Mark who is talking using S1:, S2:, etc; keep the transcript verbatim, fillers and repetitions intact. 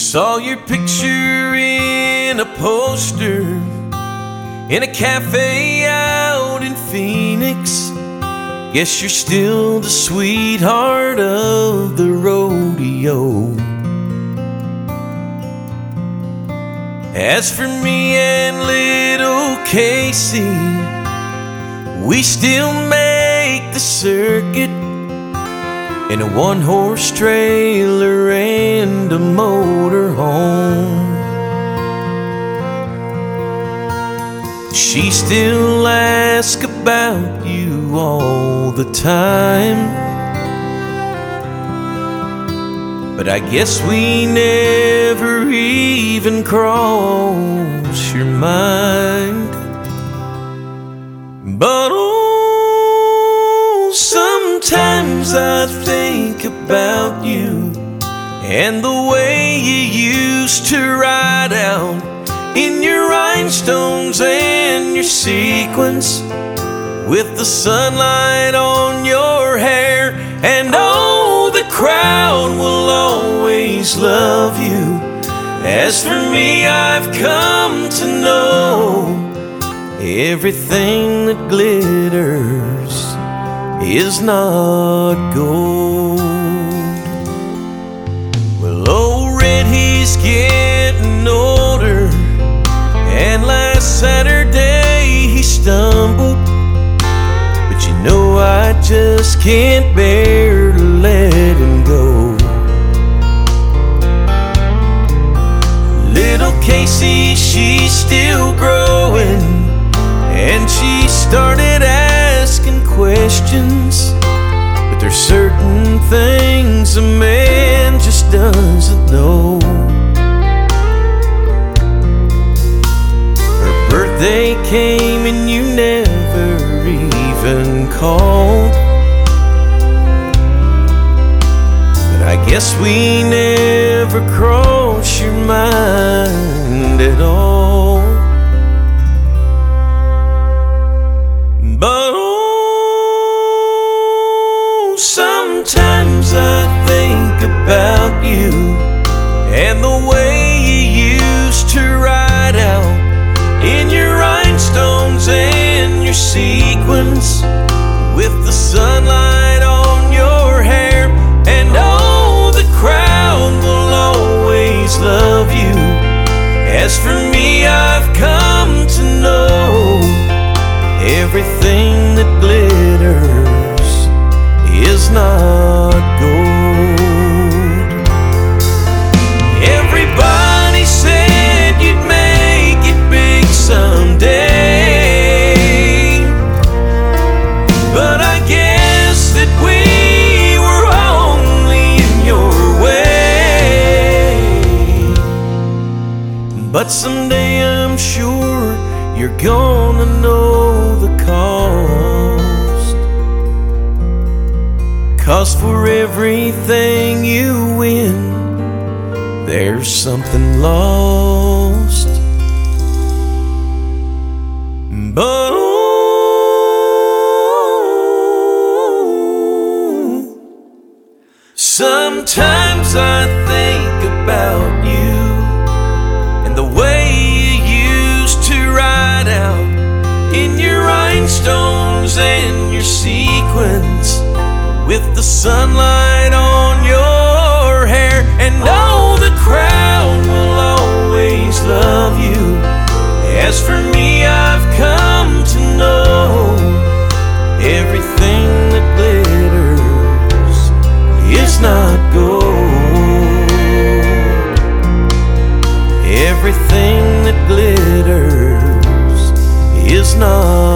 S1: Saw your picture in a poster in a cafe out in Phoenix. Guess you're still the sweetheart of the rodeo. As for me and little Casey, we still make the circuit in a one-horse trailer and a motorhome. She still asks about you all the time, but I guess we never even cross your mind. But oh, sometimes I think about you and the way you used to ride out in your rhinestones and your sequins, with the sunlight on your hair. And oh, the crowd will always love you. As for me, I've come to know everything that glitters is not gold. Well, old Red, he's getting older, and last Saturday he stumbled. But you know I just can't bear to let him go. Little Casey, she's still growing, and she started asking questions. But there's certain things a man just doesn't know. Birthday came and you never even called, but I guess we never crossed your mind at all. But oh, sometimes I think about you and the way you used to ride out in your rhinestones and your sequins, with the sunlight on your hair. And oh, the crowd will always love you. As for me, I've come to know everything that glitters is not gold. Everybody said you'd make it big someday, but I guess that we were only in your way. But someday I'm sure you're gonna know the cost, 'cause for everything you win, there's something lost. But oh, sometimes I think about you and the way you used to ride out in your rhinestones and your sequins, with the sunlight on your hair. And oh, the crowd will always love you. As for me, I've come to know everything that glitters is not gold. Everything that glitters is not